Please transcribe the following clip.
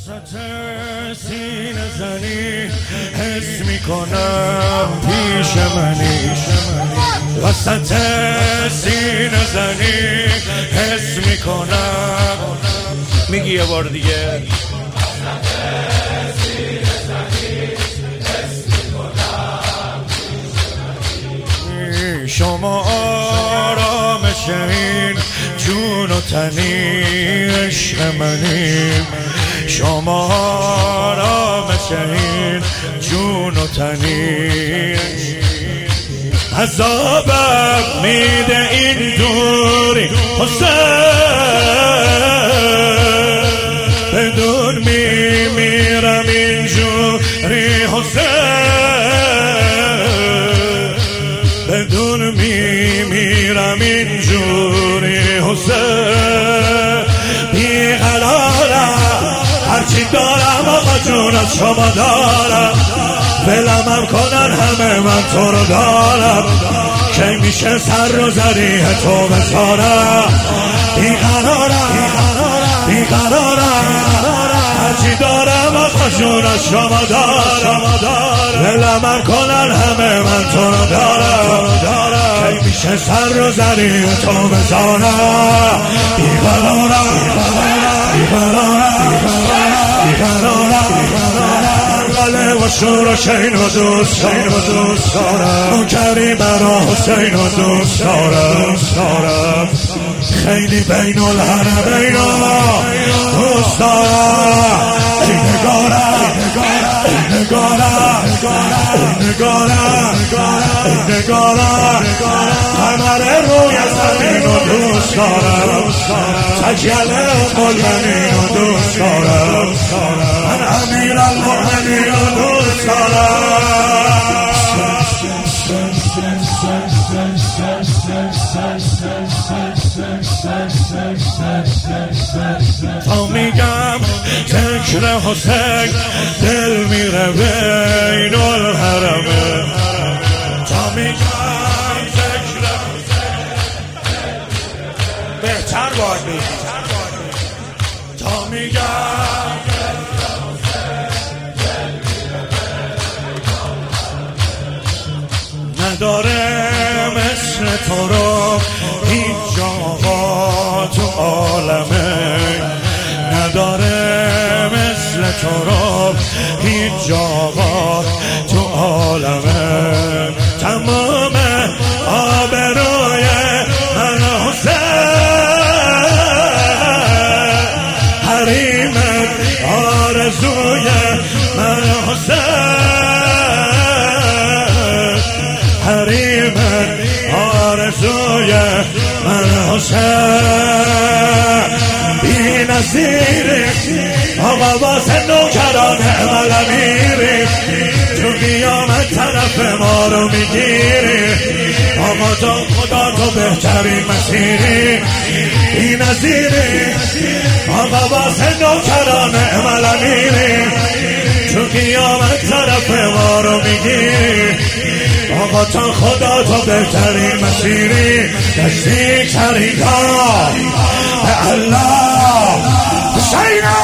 وسط سینه زنی حس میکنم پیش منی، وسط سینه زنی حس میکنم. میگی یه بار دیگه؟ شما آرامش این جون و تنی عشق منی، شما آرامش این جون و تنی. عذابم میده این دوری حسین، بدون میمیرم اینجوری حسین، بدون میمیرم اینجوری حسین. بیقرارم هرچی دارم آقا جون از شما دارم، ولمم کنن همه من تو رو دارم، کی میشه سر رو زریح تو بذارم. بیقرارم هرچی دارم آقا جون از شما دارم، ولمم کنن همه من تو رو دارم، کی میشه سر رو زریح تو بذارم. بیقرارم و شور و شین و دوست دارم، کریم برا حسین و دوست دارم، خیلی بین الحرمین دوست دارم. نگارم قمر روی زمین و دوست دارم، سجل المؤمنین و دوست دارم، من امیر المؤمنین و دوست دارم. تا میگم ذکر حسین دل میره بین الحرمین، تا میگم ذکر حسین بهتر باید بگی، تا میگم نداره مثل تو رو هیچ آقا تو عالمه، نداره مثل تو رو هیچ آقا تو عالمه. تمام آبروی من حسین، حریمت آرزوی من حسین، حریمت آرزوی من حسین. بی نظیری آقا واسه نوکران عمل امیری، تو قیامت طرف ما رو میگیری، آقا تو خدا تو بهترین مسیری. بی نظیری آقا واسه نوکران عمل امیری، تو قیامت طرف ما رو میگیری، آقا تا خدا تو بهترین مسیری. نزدیک ترین کار به الله حسینه